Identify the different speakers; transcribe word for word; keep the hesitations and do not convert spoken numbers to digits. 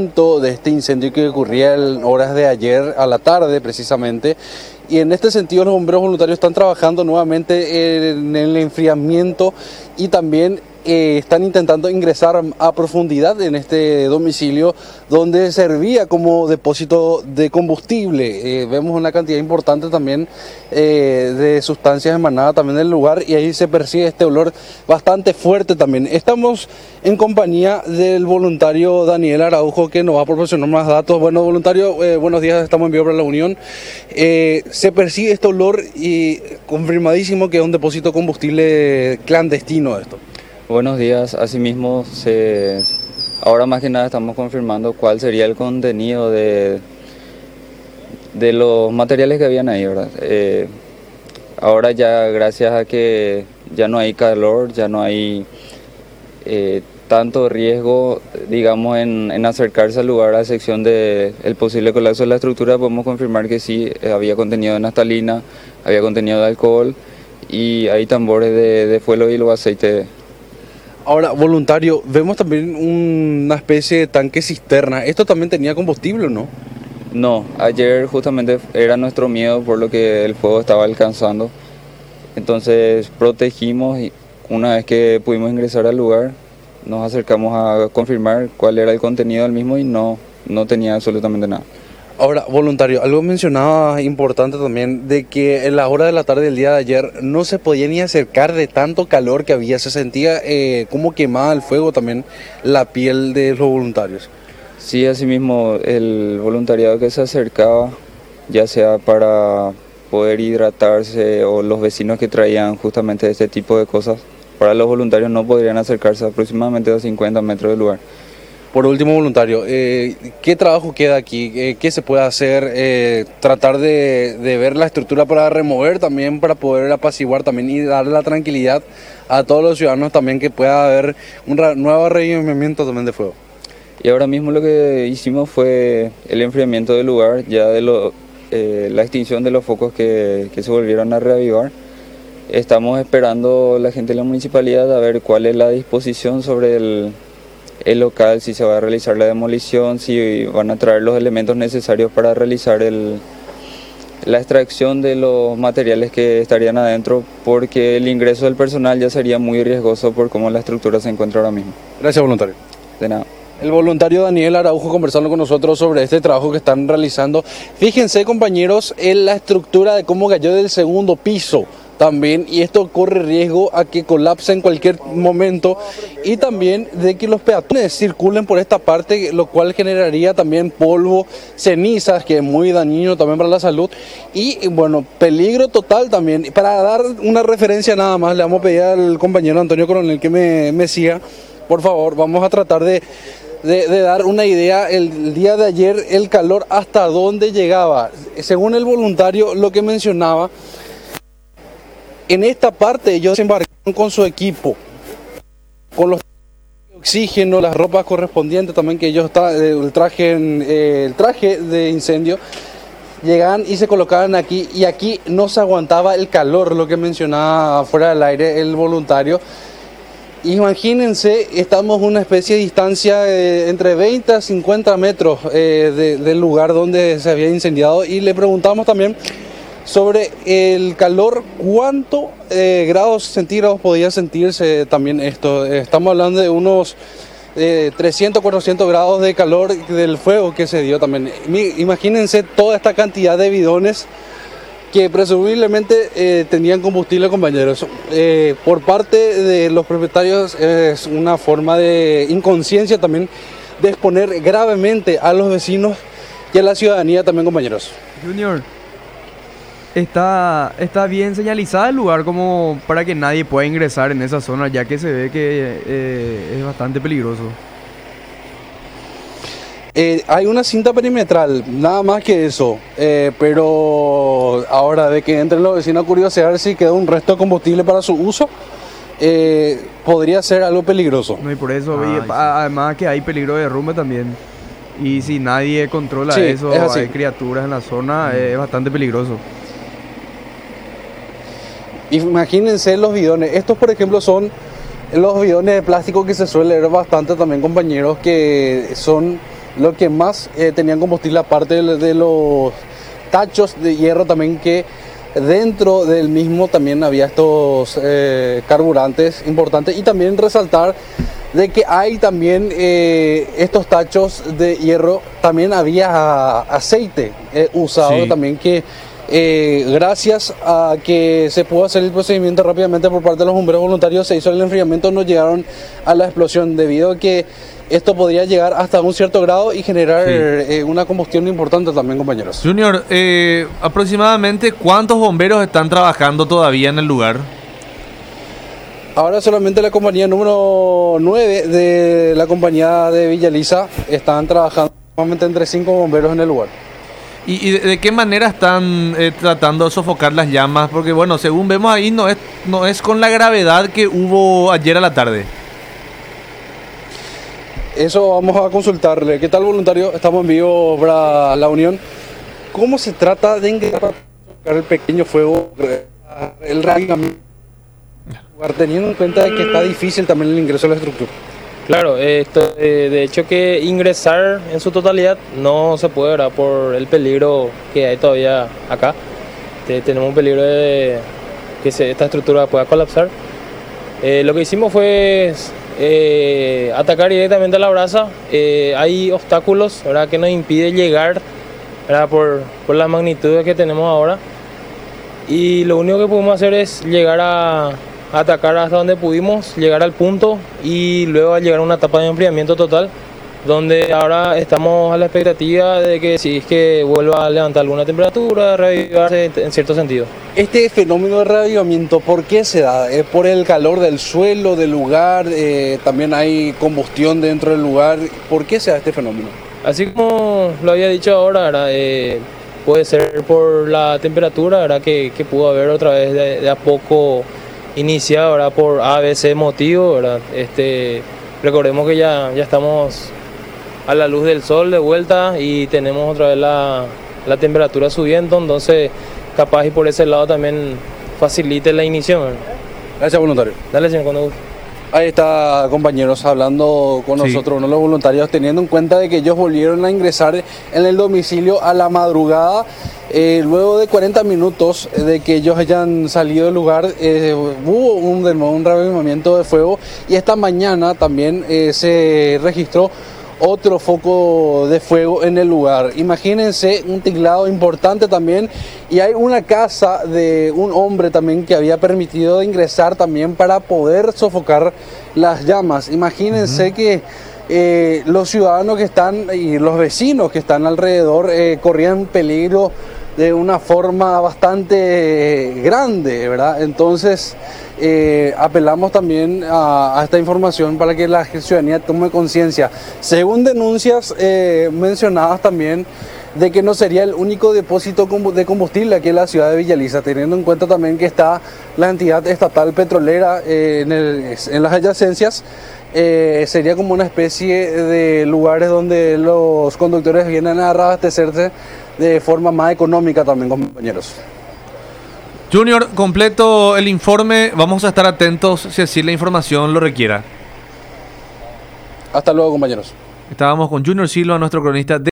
Speaker 1: momento de este incendio que ocurría en horas de ayer a la tarde precisamente. Y en este sentido los bomberos voluntarios están trabajando nuevamente en el enfriamiento y también eh, están intentando ingresar a profundidad en este domicilio donde servía como depósito de combustible. Eh, vemos una cantidad importante también eh, de sustancias emanadas también del lugar y ahí se percibe este olor bastante fuerte también. Estamos en compañía del voluntario Daniel Araujo que nos va a proporcionar más datos. Bueno, voluntario, eh, buenos días, estamos en vivo para la Unión. Eh, se percibe este olor y confirmadísimo que es un depósito de combustible clandestino esto.
Speaker 2: Buenos días, asimismo, se, ahora más que nada estamos confirmando cuál sería el contenido de, de los materiales que habían ahí, ¿verdad? Eh, ahora ya gracias a que ya no hay calor, ya no hay eh, tanto riesgo, digamos, en, en acercarse al lugar a sección del posible colapso de la estructura, podemos confirmar que sí, eh, había contenido de naftalina, había contenido de alcohol y hay tambores de, de fuelo y luego aceite.
Speaker 1: Ahora, voluntario, vemos también una especie de tanque cisterna. ¿Esto también tenía combustible o no?
Speaker 2: No, ayer justamente era nuestro miedo por lo que el fuego estaba alcanzando. Entonces protegimos y una vez que pudimos ingresar al lugar, nos acercamos a confirmar cuál era el contenido del mismo y no, no tenía absolutamente nada.
Speaker 1: Ahora, voluntario, algo mencionaba importante también, de que en la hora de la tarde del día de ayer no se podía ni acercar de tanto calor que había, se sentía eh, como quemaba el fuego también la piel de los voluntarios.
Speaker 2: Sí, asimismo, el voluntariado que se acercaba, ya sea para poder hidratarse o los vecinos que traían justamente este tipo de cosas, para los voluntarios no podrían acercarse aproximadamente a cincuenta metros del lugar.
Speaker 1: Por último, voluntario, eh, ¿qué trabajo queda aquí? Eh, ¿Qué se puede hacer? Eh, tratar de, de ver la estructura para remover también, para poder apaciguar también y dar la tranquilidad a todos los ciudadanos también que pueda haber un ra- nuevo revivimiento también de fuego.
Speaker 2: Y ahora mismo lo que hicimos fue el enfriamiento del lugar, ya de lo, eh, la extinción de los focos que, que se volvieron a reavivar. Estamos esperando la gente de la municipalidad a ver cuál es la disposición sobre el... el local, si se va a realizar la demolición, si van a traer los elementos necesarios para realizar el, la extracción de los materiales que estarían adentro, porque el ingreso del personal ya sería muy riesgoso por cómo la estructura se encuentra ahora mismo.
Speaker 1: Gracias, voluntario.
Speaker 2: De nada.
Speaker 1: El voluntario Daniel Araujo conversando con nosotros sobre este trabajo que están realizando. Fíjense, compañeros, en la estructura de cómo cayó del segundo piso también, y esto corre riesgo a que colapse en cualquier momento y también de que los peatones circulen por esta parte, lo cual generaría también polvo, cenizas, que es muy dañino también para la salud y bueno, peligro total también. Para dar una referencia nada más, le vamos a pedir al compañero Antonio Coronel que me, me siga, por favor. Vamos a tratar de, de, de dar una idea. El día de ayer el calor hasta dónde llegaba, según el voluntario lo que mencionaba. En esta parte ellos se embarcaron con su equipo, con los oxígeno, las ropas correspondientes también que ellos está, el traje, eh, el traje de incendio, llegaban y se colocaban aquí y aquí no se aguantaba el calor, lo que mencionaba fuera del aire el voluntario. Imagínense, estamos a una especie de distancia eh, entre veinte a cincuenta metros eh, de, del lugar donde se había incendiado y le preguntamos también sobre el calor, ¿cuántos eh, grados centígrados podía sentirse también esto? Estamos hablando de unos eh, trescientos, cuatrocientos grados de calor del fuego que se dio también. Imagínense toda esta cantidad de bidones que presumiblemente eh, tenían combustible, compañeros. Eh, por parte de los propietarios es una forma de inconsciencia también de exponer gravemente a los vecinos y a la ciudadanía también, compañeros.
Speaker 3: Junior, Está, está bien señalizada el lugar como para que nadie pueda ingresar en esa zona, ya que se ve que eh, es bastante peligroso.
Speaker 1: Eh, hay una cinta perimetral, nada más que eso, eh, pero ahora de que entren los vecinos a curiosear si queda un resto de combustible para su uso, eh, podría ser algo peligroso.
Speaker 3: No, y por eso,
Speaker 1: Ah,
Speaker 3: y,
Speaker 1: sí.
Speaker 3: además que hay peligro de derrumbe también. Y si nadie controla
Speaker 1: Sí,
Speaker 3: eso,
Speaker 1: es así.
Speaker 3: hay criaturas en la zona, es bastante peligroso.
Speaker 1: Imagínense los bidones. Estos, por ejemplo, son los bidones de plástico que se suele ver bastante también, compañeros, que son lo que más eh, tenían combustible, aparte de, de los tachos de hierro también, que dentro del mismo también había estos eh, carburantes importantes. Y también resaltar de que hay también eh, estos tachos de hierro, también había aceite eh, usado
Speaker 4: Sí.
Speaker 1: también, que eh, gracias a que se pudo hacer el procedimiento rápidamente por parte de los bomberos voluntarios, se hizo el enfriamiento, no llegaron a la explosión, debido a que esto podría llegar hasta un cierto grado y generar
Speaker 4: Sí.
Speaker 1: eh, una combustión importante también, compañeros.
Speaker 4: Junior, eh, aproximadamente ¿cuántos bomberos están trabajando todavía en el lugar?
Speaker 1: Ahora solamente la compañía número nueve de la compañía de Villa Elisa están trabajando normalmente entre cinco bomberos en el lugar.
Speaker 4: ¿Y, y de, de qué manera están eh, tratando de sofocar las llamas? Porque bueno, según vemos ahí, no es, no es con la gravedad que hubo ayer a la tarde.
Speaker 1: Eso vamos a consultarle. ¿Qué tal, voluntario? Estamos en vivo para la Unión. ¿Cómo se trata de ingresar para sofocar el pequeño fuego, el radicamiento, teniendo en cuenta de que está difícil también el ingreso a la estructura?
Speaker 5: Claro, esto, eh, de hecho que ingresar en su totalidad no se puede, ¿verdad? Por el peligro que hay todavía acá. Te- tenemos un peligro de que se- esta estructura pueda colapsar. Eh, lo que hicimos fue eh, atacar directamente a la brasa. Eh, hay obstáculos, ¿verdad? Que nos impide llegar, ¿verdad? Por, por las magnitudes que tenemos ahora. Y lo único que pudimos hacer es llegar a atacar hasta donde pudimos, llegar al punto y luego llegar a una etapa de enfriamiento total, donde ahora estamos a la expectativa de que si es que vuelva a levantar alguna temperatura, reavivarse en cierto sentido.
Speaker 1: Este fenómeno de reavivamiento, ¿por qué se da? ¿Es por el calor del suelo, del lugar? Eh, también hay combustión dentro del lugar. ¿Por qué se da este fenómeno?
Speaker 5: Así como lo había dicho ahora, ¿verdad? Eh, puede ser por la temperatura, ¿verdad? Que, que pudo haber otra vez de, de a poco iniciado, ¿verdad? Por A, B, C motivo, ¿verdad? Este, recordemos que ya, ya estamos a la luz del sol de vuelta y tenemos otra vez la, la temperatura subiendo, entonces capaz y por ese lado también facilite la ignición, ¿verdad?
Speaker 1: Gracias, voluntario.
Speaker 5: Dale, señor, cuando guste.
Speaker 1: Ahí está, compañeros, hablando con
Speaker 4: Sí.
Speaker 1: nosotros, uno de los voluntarios, teniendo en cuenta de que ellos volvieron a ingresar en el domicilio a la madrugada, eh, luego de cuarenta minutos de que ellos hayan salido del lugar, eh, hubo un, de nuevo un revivimiento de fuego, y esta mañana también eh, se registró otro foco de fuego en el lugar. Imagínense, un tinglado importante también, y hay una casa de un hombre también que había permitido ingresar también para poder sofocar las llamas. Imagínense que eh, los ciudadanos que están y los vecinos que están alrededor eh, corrían peligro de una forma bastante grande, ¿verdad? Entonces, eh, apelamos también a, a esta información para que la ciudadanía tome conciencia. Según denuncias eh, mencionadas también, de que no sería el único depósito combu- de combustible aquí en la ciudad de Villa Elisa, teniendo en cuenta también que está la entidad estatal petrolera eh, en, el- en las adyacencias. Eh, sería como una especie de lugares donde los conductores vienen a abastecerse de forma más económica también, compañeros.
Speaker 4: Junior, completo el informe, vamos a estar atentos si así la información lo requiera.
Speaker 1: Hasta luego, compañeros.
Speaker 4: Estábamos con Junior Silva, nuestro cronista de